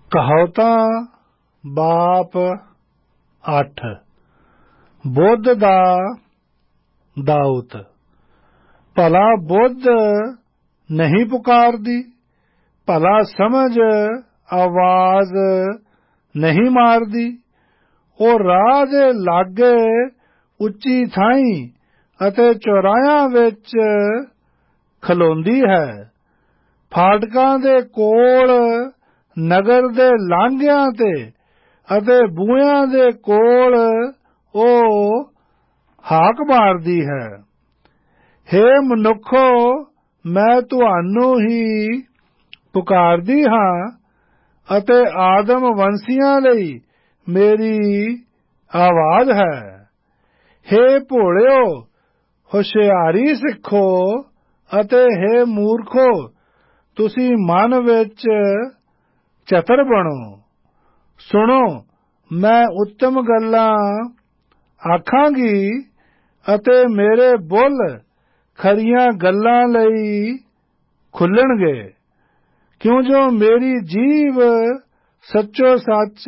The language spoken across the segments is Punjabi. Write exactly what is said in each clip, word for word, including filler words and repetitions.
ਕਹਾਵਤਾਂ ਬਾਪ ਅੱਠ। ਬੁੱਧ ਦਾ ਦਾਉਤ। ਭਲਾ ਬੁੱਧ ਨਹੀਂ ਪੁਕਾਰਦੀ, ਭਲਾ ਸਮਝ ਆਵਾਜ਼ ਨਹੀਂ ਮਾਰਦੀ। ਉਹ ਰਾਹ ਦੇ ਲਾਗੇ ਉੱਚੀ ਥਾਈਂ ਅਤੇ ਚੌਰਾਹਿਆਂ ਵਿੱਚ ਖਲੋਂਦੀ ਹੈ। ਫਾਟਕਾਂ ਦੇ ਕੋਲ, ਨਗਰ ਦੇ ਲਾਂਘਿਆਂ ਤੇ ਅਤੇ ਬੂਹਿਆਂ ਦੇ ਕੋਲ ਉਹ ਹਾਕ ਮਾਰਦੀ ਹੈ। ਹੇ ਮਨੁੱਖੋ, ਮੈਂ ਤੁਹਾਨੂੰ ਹੀ ਪੁਕਾਰਦੀ ਹਾਂ ਅਤੇ ਆਦਮ ਵੰਸ਼ੀਆਂ ਲਈ ਮੇਰੀ ਆਵਾਜ਼ ਹੈ। ਹੇ ਭੋਲਿਓ, ਹੁਸ਼ਿਆਰੀ ਸਿੱਖੋ ਅਤੇ ਹੇ ਮੂਰਖੋ, ਤੁਸੀਂ ਮਨ ਵਿੱਚ ਚਤਰ ਬਣੋ। ਸੁਣੋ, ਮੈਂ ਉੱਤਮ ਗੱਲਾਂ ਆਖਾਂਗੀ ਅਤੇ ਮੇਰੇ ਬੁੱਲ ਖਰੀਆਂ ਗੱਲਾਂ ਲਈ ਖੁੱਲ੍ਹਣਗੇ, ਕਿਉਂ ਜੋ ਮੇਰੀ ਜੀਭ ਸੱਚੋ ਸੱਚ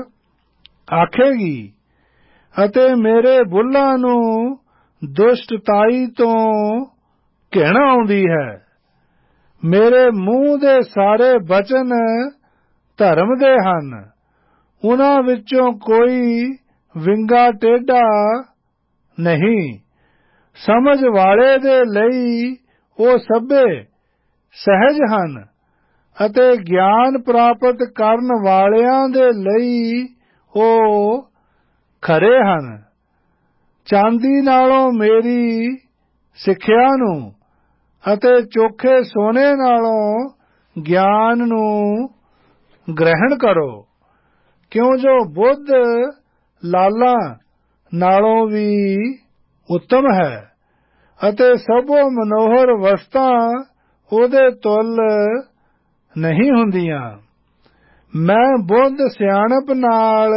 ਆਖੇਗੀ ਅਤੇ ਮੇਰੇ ਬੁੱਲਾਂ ਨੂੰ ਦੁਸ਼ਟਤਾਈ ਤੋਂ ਘਿਣ ਆਉਂਦੀ ਹੈ। ਮੇਰੇ ਮੂੰਹ ਦੇ ਸਾਰੇ ਬਚਨ ਧਰਮ ਦੇ ਹਨ, ਉਨ੍ਹਾਂ ਵਿੱਚੋਂ ਕੋਈ ਵਿੰਗਾ ਟੇਢਾ ਨਹੀਂ। ਸਮਝ ਵਾਲੇ ਦੇ ਲਈ ਉਹ ਸਭੇ ਸਹਿਜ ਹਨ ਅਤੇ ਗਿਆਨ ਪ੍ਰਾਪਤ ਕਰਨ ਵਾਲਿਆਂ ਦੇ ਲਈ ਉਹ ਖਰੇ ਹਨ। ਚਾਂਦੀ ਨਾਲੋਂ ਮੇਰੀ ਸਿੱਖਿਆ ਨੂੰ ਅਤੇ ਚੋਖੇ ਸੋਨੇ ਨਾਲੋਂ ਗਿਆਨ ਨੂੰ ਗ੍ਰਹਿਣ ਕਰੋ, ਕਿਉਂ ਜੋ ਬੁੱਧ ਲਾਲਾਂ ਨਾਲੋਂ ਵੀ ਉੱਤਮ ਹੈ ਅਤੇ ਸਭੋ ਮਨੋਹਰ ਵਸਤਾਂ ਉਹਦੇ ਤੁੱਲ ਨਹੀਂ ਹੁੰਦੀਆਂ। ਮੈਂ ਬੁੱਧ ਸਿਆਣਪ ਨਾਲ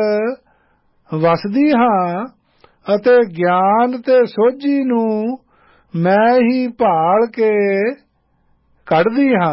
ਵਸਦੀ ਹਾਂ ਅਤੇ ਗਿਆਨ ਤੇ ਸੋਝੀ ਨੂੰ ਮੈਂ ਹੀ ਭਾਲ ਕੇ ਕੱਢਦੀ ਹਾਂ।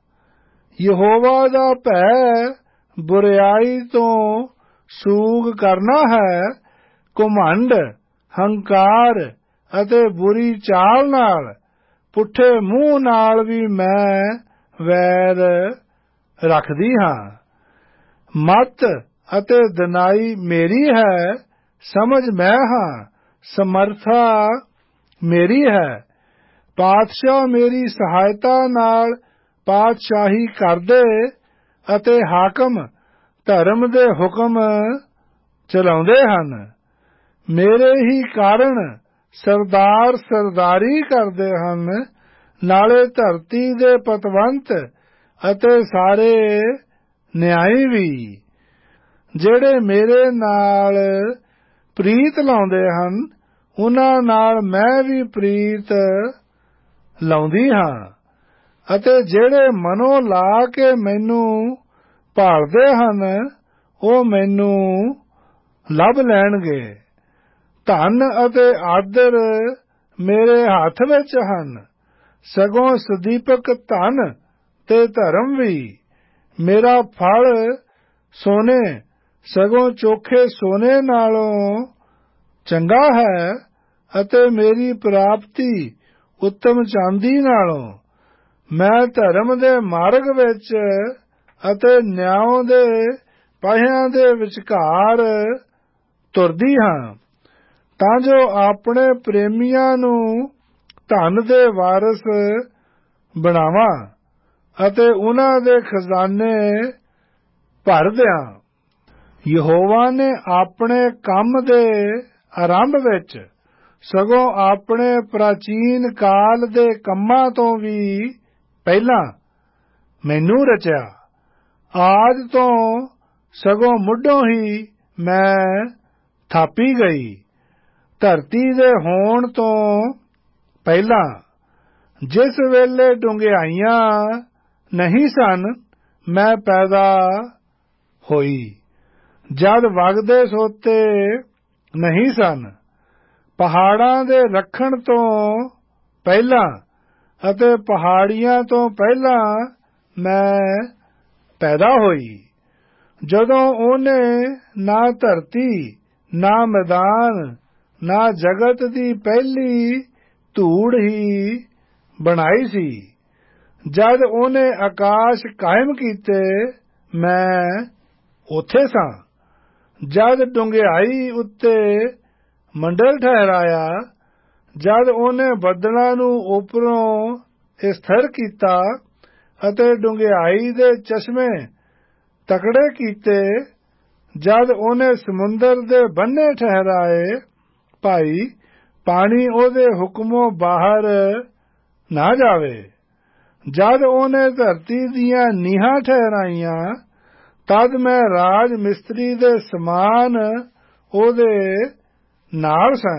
ਯਹੋਵਾ ਦਾ ਭੈ ਬੁਰਿਆਈ ਤੋਂ ਸੂਗ ਕਰਨਾ ਹੈ। ਘੁਮੰਡ, ਹੰਕਾਰ ਅਤੇ ਬੁਰੀ ਚਾਲ ਨਾਲ, ਪੁੱਠੇ ਮੂੰਹ ਨਾਲ ਵੀ ਮੈਂ ਵੈਰ ਰੱਖਦੀ ਹਾਂ। ਮੱਤ ਅਤੇ ਦਨਾਈ ਮੇਰੀ ਹੈ, ਸਮਝ ਮੈਂ ਹਾਂ, ਸਮਰਥਾ ਮੇਰੀ ਹੈ। ਪਾਤਸ਼ਾਹ ਮੇਰੀ ਸਹਾਇਤਾ ਨਾਲ ਪਾਤਸ਼ਾਹੀ ਕਰਦੇ ਅਤੇ ਹਾਕਮ ਧਰਮ ਦੇ ਹੁਕਮ ਚਲਾਉਂਦੇ ਹਨ। ਮੇਰੇ ਹੀ ਕਾਰਨ ਸਰਦਾਰ ਸਰਦਾਰੀ ਕਰਦੇ ਹਨ, ਨਾਲੇ ਧਰਤੀ ਦੇ ਪਤਵੰਤ ਅਤੇ ਸਾਰੇ ਨਿਆਈ ਵੀ। ਜਿਹੜੇ ਮੇਰੇ ਨਾਲ ਪ੍ਰੀਤ ਲਾਉਂਦੇ ਹਨ, ਉਨ੍ਹਾਂ ਨਾਲ ਮੈਂ ਵੀ ਪ੍ਰੀਤ ਲਾਉਂਦੀ ਹਾਂ ਅਤੇ ਜਿਹੜੇ ਮਨੋਂ ਲਾ ਕੇ ਮੈਨੂੰ ਭਾਲਦੇ ਹਨ, ਉਹ ਮੈਨੂੰ ਲੱਭ ਲੈਣਗੇ। ਧਨ ਅਤੇ ਆਦਰ ਮੇਰੇ ਹੱਥ ਵਿੱਚ ਹਨ, ਸਗੋਂ ਸਦੀਪਕ ਧਨ ਤੇ ਧਰਮ ਵੀ। ਮੇਰਾ ਫਲ ਸੋਨੇ, ਸਗੋਂ ਚੋਖੇ ਸੋਨੇ ਨਾਲੋਂ ਚੰਗਾ ਹੈ ਅਤੇ ਮੇਰੀ ਪ੍ਰਾਪਤੀ ਉੱਤਮ ਚਾਂਦੀ ਨਾਲੋਂ। ਮੈਂ ਧਰਮ ਦੇ ਮਾਰਗ ਵਿੱਚ ਅਤੇ ਨਿਆਂ ਦੇ ਪਾਹਿਆਂ ਦੇ ਵਿਚਕਾਰ ਤੁਰਦੀ ਹਾਂ, ਤਾਂ ਜੋ ਆਪਣੇ ਪ੍ਰੇਮੀਆਂ ਨੂੰ ਧਨ ਦੇ ਵਾਰਸ ਬਣਾਵਾਂ ਅਤੇ ਉਨ੍ਹਾਂ ਦੇ ਖਜ਼ਾਨੇ ਭਰ ਦਿਆਂ। ਯਹੋਵਾ ਨੇ ਆਪਣੇ ਕੰਮ ਦੇ ਆਰੰਭ ਵਿੱਚ, ਸਗੋਂ ਆਪਣੇ ਪ੍ਰਾਚੀਨ ਕਾਲ ਦੇ ਕੰਮਾਂ ਤੋਂ ਵੀ ਪਹਿਲਾਂ ਮੈਨੂੰ ਰਚਿਆ। ਆਦਿ ਤੋਂ ਸਗੋਂ ਮੁੱਢੋਂ ਹੀ ਮੈਂ ਥਾਪੀ ਗਈ। ਧਰਤੀ ਦੇ ਹੋਣ ਤੋਂ ਪਹਿਲਾਂ, ਜਿਸ ਵੇਲੇ ਡੂੰਘਾਈਆਂ ਨਹੀਂ ਸਨ, ਮੈਂ ਪੈਦਾ ਹੋਈ। ਜਦ ਵਗਦੇ ਸੋਤੇ ਨਹੀਂ ਸਨ, ਪਹਾੜਾਂ ਦੇ ਰੱਖਣ ਤੋਂ ਪਹਿਲਾਂ ਅਤੇ ਪਹਾੜੀਆਂ ਤੋਂ ਪਹਿਲਾਂ ਮੈਂ ਪੈਦਾ ਹੋਈ। ਜਦੋਂ ਉਹਨੇ ਨਾ ਧਰਤੀ ਨਾ ਮੈਦਾਨ ਨਾ ਜਗਤ ਦੀ ਪਹਿਲੀ ਧੂੜ ਹੀ ਬਣਾਈ ਸੀ। ਜਦ ਉਹਨੇ ਆਕਾਸ਼ ਕਾਇਮ ਕੀਤੇ ਮੈਂ ਉੱਥੇ ਸਾਂ। ਜਦ ਡੂੰਘਾਈ ਉੱਤੇ ਮੰਡਲ ਠਹਿਰਾਇਆ, ਜਦ ਉਹਨੇ ਬੱਦਲਾਂ ਨੂੰ ਉੱਪਰੋਂ ਸਥਿਰ ਕੀਤਾ ਅਤੇ ਡੂੰਘਾਈ ਦੇ ਚਸ਼ਮੇ ਤਕੜੇ ਕੀਤੇ, ਜਦ ਉਹਨੇ ਸਮੁੰਦਰ ਦੇ ਬੰਨੇ ਠਹਿਰਾਏ, ਭਾਈ ਪਾਣੀ ਉਹਦੇ ਹੁਕਮੋਂ ਬਾਹਰ ਨਾ ਜਾਵੇ। ਜਦ ਉਹਨੇ ਧਰਤੀ ਦੀਆਂ ਨੀਹਾਂ ਠਹਿਰਾਈਆਂ, ਤਦ ਮੈਂ ਰਾਜ ਮਿਸਤਰੀ ਦੇ ਸਮਾਨ ਉਹਦੇ ਨਾਲ ਸਾਂ।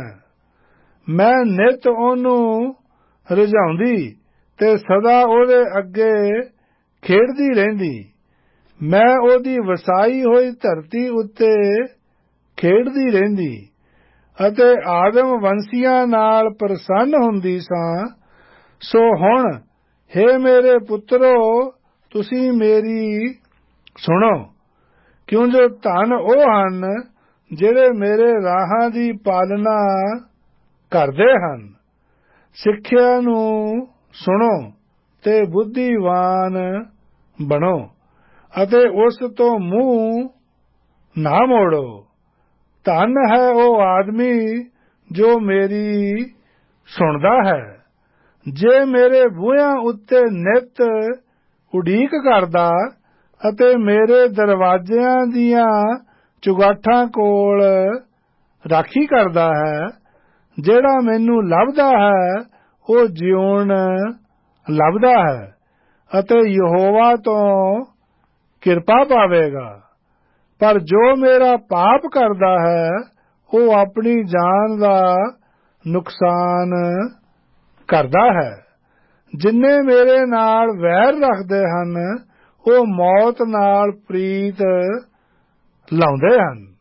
ਮੈਂ ਨਿਤ ਉਹਨੂੰ ਰਿਝਾਉਂਦੀ ਤੇ ਸਦਾ ਉਹਦੇ ਅੱਗੇ ਖੇਡਦੀ ਰਹਿੰਦੀ। ਮੈਂ ਉਹਦੀ ਵਸਾਈ ਹੋਈ ਧਰਤੀ ਉੱਤੇ ਖੇਡਦੀ ਰਹਿੰਦੀ ਅਤੇ ਆਦਮ ਵੰਸ਼ੀਆਂ ਨਾਲ ਪ੍ਰਸੰਨ ਹੁੰਦੀ ਸਾਂ। ਸੋ ਹੁਣ ਹੇ ਮੇਰੇ ਪੁੱਤਰੋ, ਤੁਸੀਂ ਮੇਰੀ ਸੁਣੋ, ਕਿਉਂ ਜੋ ਧਨ ਉਹ ਹਨ ਜਿਹੜੇ ਮੇਰੇ ਰਾਹਾਂ ਦੀ ਪਾਲਣਾ ਕਰਦੇ ਹਨ। ਸਿੱਖਿਆ ਨੂੰ ਸੁਣੋ ਤੇ ਬੁੱਧੀਵਾਨ ਬਣੋ ਅਤੇ ਉਸ ਤੋਂ ਮੂੰਹ ਨਾ ਮੋੜੋ। ਧਨ ਹੈ ਉਹ ਆਦਮੀ ਜੋ ਮੇਰੀ ਸੁਣਦਾ ਹੈ। ਜੇ ਮੇਰੇ ਬੂਹਿਆਂ ਉੱਤੇ ਨਿਤ ਉਡੀਕ ਕਰਦਾ ਅਤੇ ਮੇਰੇ ਦਰਵਾਜ਼ਿਆਂ ਦੀਆਂ ਚੁਗਾਠਾਂ ਕੋਲ ਰਾਖੀ ਕਰਦਾ ਹੈ, ਜਿਹੜਾ ਮੈਨੂੰ ਲੱਭਦਾ ਹੈ ਉਹ ਜਿਉਣ ਲੱਭਦਾ ਹੈ ਅਤੇ ਯਹੋਵਾ ਤੋਂ ਕਿਰਪਾ ਪਾਵੇਗਾ। ਪਰ ਜੋ ਮੇਰਾ ਪਾਪ ਕਰਦਾ ਹੈ ਉਹ ਆਪਣੀ ਜਾਨ ਦਾ ਨੁਕਸਾਨ ਕਰਦਾ ਹੈ। ਜਿੰਨੇ ਮੇਰੇ ਨਾਲ ਵੈਰ ਰੱਖਦੇ ਹਨ ਉਹ ਮੌਤ ਨਾਲ ਪ੍ਰੀਤ ਲਾਉਂਦੇ ਹਨ।